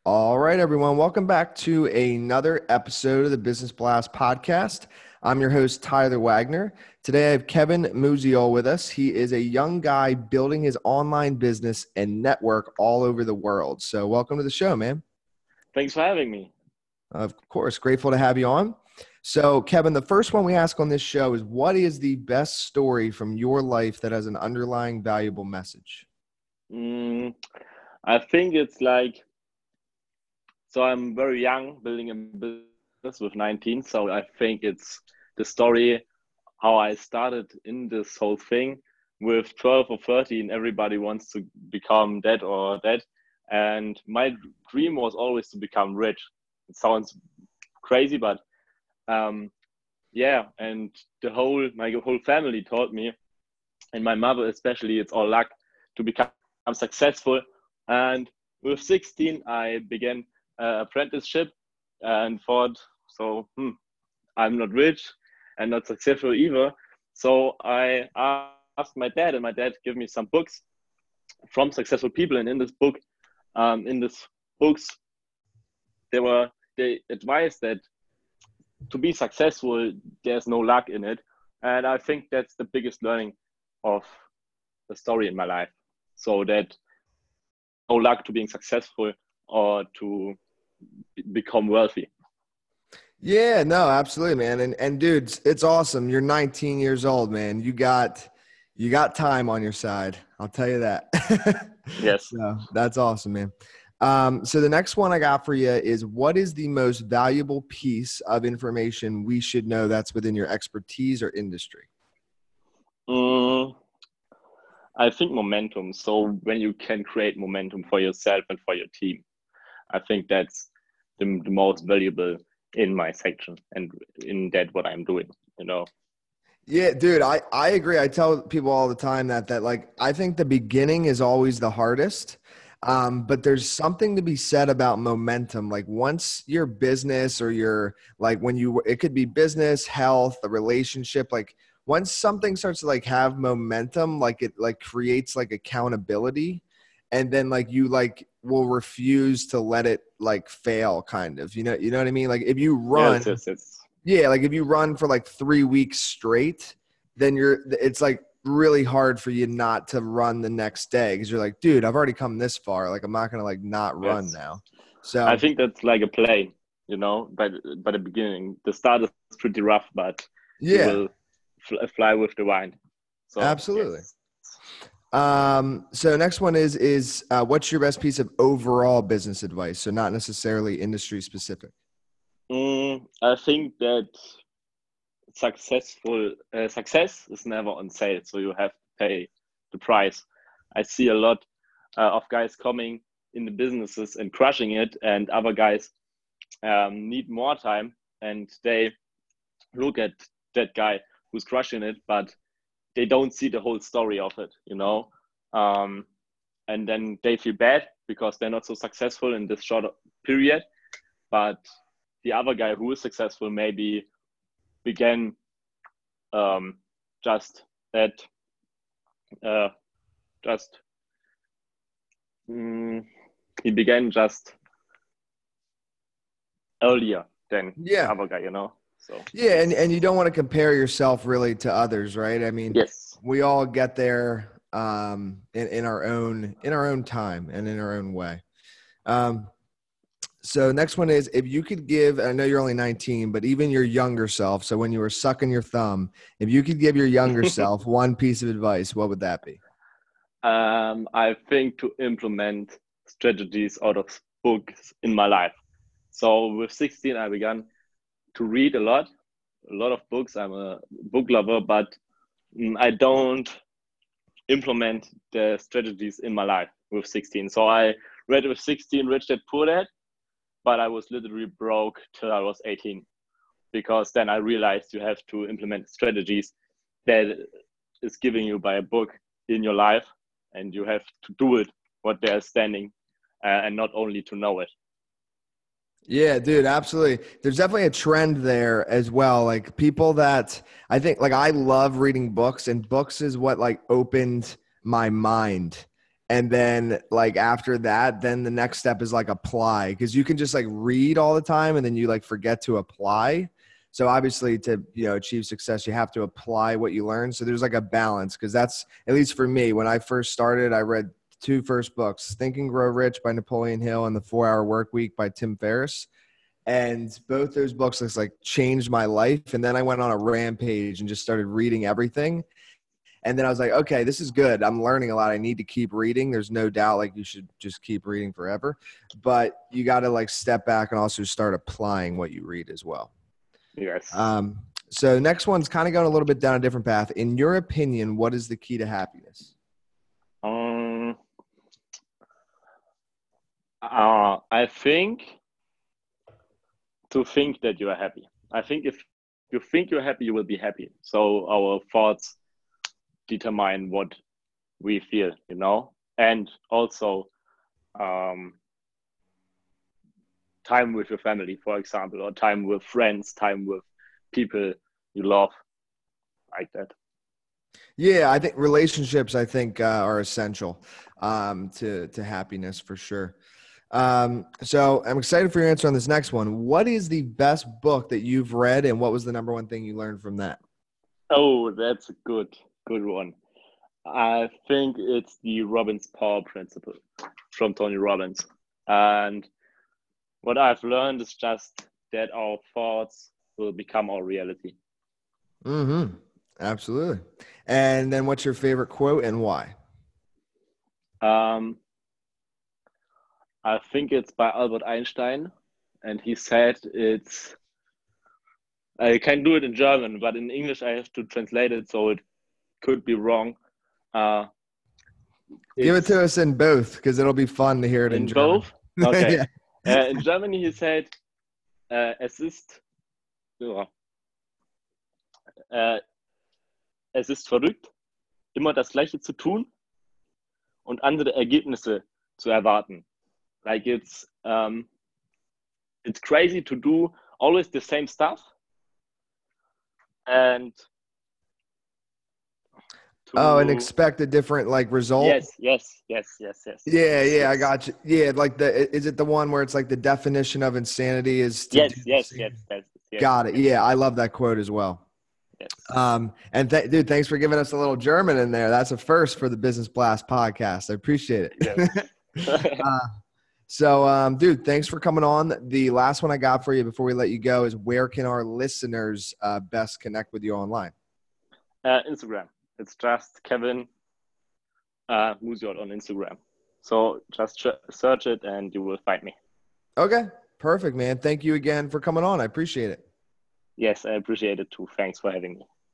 All right, everyone. Welcome back to another episode of the Business Blast podcast. I'm your host, Tyler Wagner. Today, I have Kevin Musial with us. He is a young guy building his online business and network all over the world. So welcome to the show, man. Thanks for having me. Of course. Grateful to have you on. So, Kevin, the first one we ask on this show is, what is the best story from your life that has an underlying valuable message? I think it's so I'm very young, building a business with 19. So I think it's the story how I started in this whole thing with 12 or 13. Everybody wants to become that or that. And my dream was always to become rich. It sounds crazy, but yeah. And my whole family taught me, and my mother especially, it's all luck to become successful. And with 16, I began apprenticeship and thought, I'm not rich and not successful either. So I asked my dad, and my dad gave me some books from successful people. And in this books, they advised that to be successful, there's no luck in it. And I think that's the biggest learning of the story in my life. So that no luck to being successful or to become wealthy. Yeah, no, absolutely, man. And dude, it's awesome. You're 19 years old, man. You got time on your side. I'll tell you that. Yes. So that's awesome, man. So the next one I got for you is, what is the most valuable piece of information we should know that's within your expertise or industry? I think momentum. So when you can create momentum for yourself and for your team, I think that's the most valuable in my section and in that what I'm doing, Yeah, dude, I agree. I tell people all the time that like, I think the beginning is always the hardest. But there's something to be said about momentum. Like, once your business or it could be business, health, a relationship, like once something starts to like have momentum, like it like creates like accountability, and then like you like will refuse to let it like fail, kind of, you know what I mean? Like if you run, yes. yeah, like if you run for like 3 weeks straight, then it's like really hard for you not to run the next day, because you're like, dude, I've already come this far. Like, I'm not going to like not run Yes. now. I So think that's like a play, by the beginning. The start is pretty rough, but you yeah, will fly with the wind. So absolutely. yes. So next one is what's your best piece of overall business advice? So not necessarily industry specific. I think that success is never on sale, so you have to pay the price. I see a lot of guys coming in the businesses and crushing it, and other guys need more time, and they look at that guy who's crushing it, but they don't see the whole story of it, and then they feel bad because they're not so successful in this short period. But the other guy who is successful maybe began just that just he began just earlier than the Yeah. other guy, so Yeah. And you don't want to compare yourself really to others, right? I mean, yes. we all get there in our own time and in our own way. So next one is, if you could give, I know you're only 19, but even your younger self, so when you were sucking your thumb, if you could give your younger self one piece of advice, what would that be? I think to implement strategies out of books in my life. So with 16, I began to read a lot of books. I'm a book lover, but I don't implement the strategies in my life with 16. So I read with 16 Rich Dad Poor Dad, but I was literally broke till I was 18, because then I realized you have to implement strategies that is giving you by a book in your life, and you have to do it what they're standing, and not only to know it. Yeah, dude, absolutely. There's definitely a trend there as well. Like, people that I think, like, I love reading books, and books is what like opened my mind. And then like after that, then the next step is like apply, because you can just like read all the time and then you like forget to apply. So obviously to, achieve success, you have to apply what you learn. So there's like a balance, because that's, at least for me, when I first started, I read two first books, Think and Grow Rich by Napoleon Hill and The 4 Hour Work Week by Tim Ferriss. And both those books like changed my life. And then I went on a rampage and just started reading everything. And then I was like, okay, this is good. I'm learning a lot. I need to keep reading. There's no doubt like you should just keep reading forever. But you got to like step back and also start applying what you read as well. Yes. So next one's kind of going a little bit down a different path. In your opinion, what is the key to happiness? I think to think that you are happy. I think if you think you're happy, you will be happy. So our thoughts determine what we feel, and also time with your family, for example, or time with friends, time with people you love, like that. Yeah, I think relationships, are essential to happiness for sure. So I'm excited for your answer on this next one. What is the best book that you've read, and what was the number one thing you learned from that? Oh, that's a good one. I think it's the Robbins Power Principle from Tony Robbins. And what I've learned is just that our thoughts will become our reality. Mm-hmm. Absolutely. And then what's your favorite quote and why? I think it's by Albert Einstein. And he said I can do it in German, but in English I have to translate it, so it could be wrong. Give it to us in both, because it'll be fun to hear it in German. Both? Okay. Yeah. In Germany he said, es ist verrückt, immer das Gleiche zu tun und andere Ergebnisse zu erwarten. Like it's crazy to do always the same stuff and and expect a different like result. Yes. Yeah, I got you. Yeah, like is it the one where it's like the definition of insanity is to yes. Got it. Yeah, I love that quote as well. Yes. And dude, thanks for giving us a little German in there. That's a first for the Business Blast podcast. I appreciate it. Yes. So, dude, thanks for coming on. The last one I got for you before we let you go is, where can our listeners best connect with you online? Instagram. It's just Kevin Musiot on Instagram. So just search it and you will find me. Okay, perfect, man. Thank you again for coming on. I appreciate it. Yes, I appreciate it too. Thanks for having me.